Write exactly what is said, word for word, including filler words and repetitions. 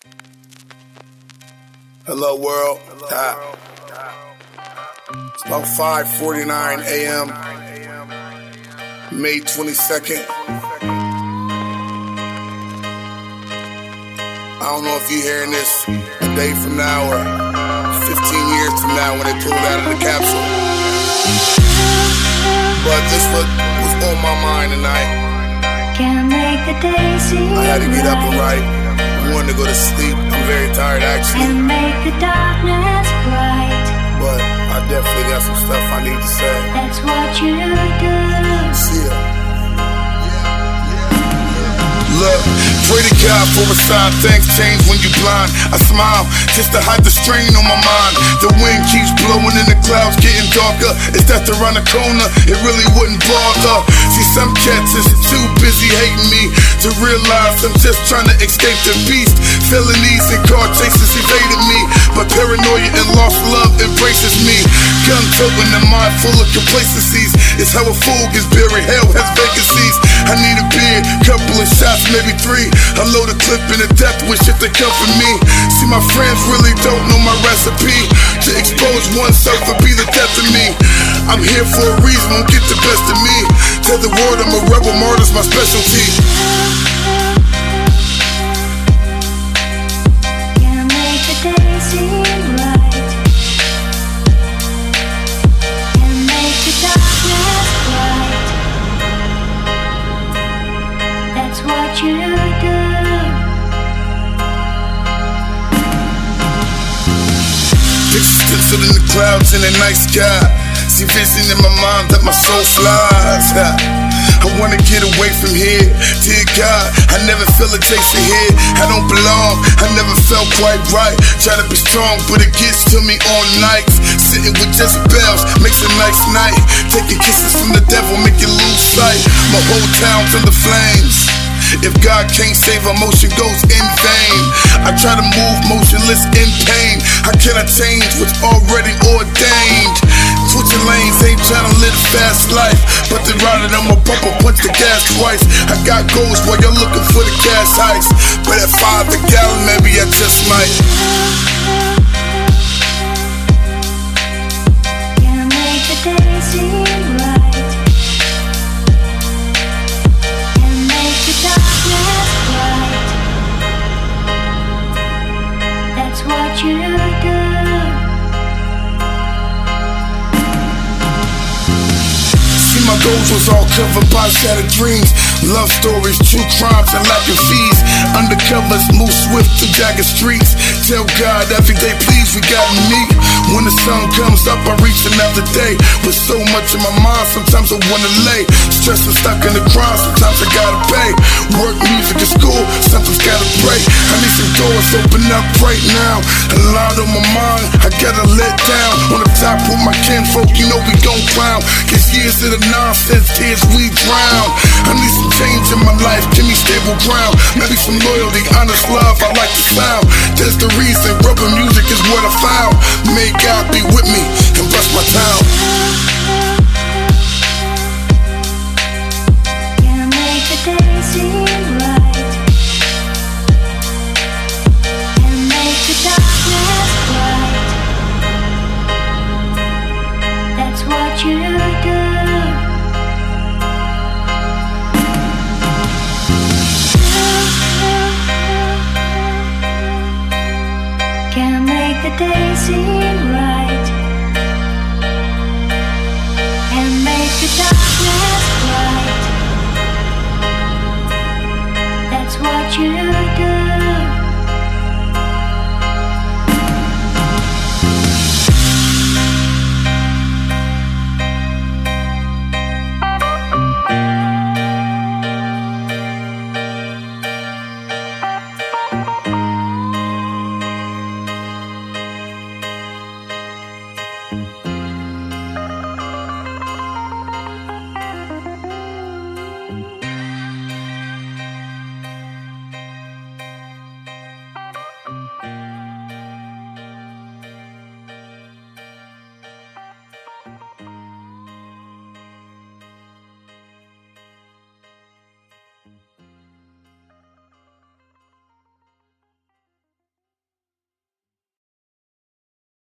Hello world. Ah. It's about five forty-nine a m May twenty-second. I don't know if you're hearing this a day from now or fifteen years from now when they pull it out of the capsule. But this was, was on my mind tonight. Can't make the day seem I had to get up and right. write. I wanted to go to sleep. I'm very tired actually. And make the darkness bright. But I definitely got some stuff I need to say. That's what you do. See ya. Look, pray to God for a sign. Things change when you blind. I smile just to hide the strain on my mind. The wind keeps blowing and the clouds getting darker. Is that around the corner? It really wouldn't bother. See, some cats is too busy hating me to realize I'm just trying to escape the beast. Felonies and car chases evaded me, but paranoia and lost love embraces me. Gun toting and mind full of complacencies. It's how a fool gets buried. Hell has vacancies. I need a beer, couple of shots, maybe three. I load a clip in a death wish if they come for me. See, my friends really don't know my recipe. To expose oneself would be the death of me. I'm here for a reason, won't get the best of me. Tell the world I'm a rebel, martyr's my specialty. Can't make the day seem right. And make the darkness bright. That's what you do. Pictures considered the clouds in the night sky. See vision in my mind that my soul flies. I wanna get away from here. Dear God, I never feel a taste of here. I don't belong, I never felt quite right. Try to be strong, but it gets to me all nights. Sitting with Jezebels makes a nice night. Taking kisses from the devil, make you lose sight. My whole town's under flames. If God can't save, a motion goes in vain. I try to move motionless in pain. How can I change what's already ordained? Switching lanes, ain't trying to live a fast life, but they riding on my bumper, punch the gas twice. I got goals while you're looking for the gas ice. But at five a gallon, maybe I just might. Can't make the day seem right. And make the darkness bright. That's what you do. My goals was all covered by shattered dreams. Love stories, true crimes, and lack of fees. Undercovers move swift to jagged streets. Tell God every day, please, we gotta meet. When the sun comes up, I reach another day. With so much in my mind, sometimes I wanna lay. Stressed and stuck in the grind, sometimes I gotta pay. Work, music, and school, something's gotta break. I need some doors open up right now. A lot on my mind, I gotta let down. On the top with my kinfolk, you know we gon' clown. Cause years of the nonsense, tears we drown. I need some change in my life, give me stable ground. Maybe some loyalty, honest love, I like the sound. That's the reason, rubber music is what I found. May God be with me and bless my town. Can't make the day seem right. And make the darkness bright. That's what you do. Can't make the day seem right. And make the darkness bright. That's what you do.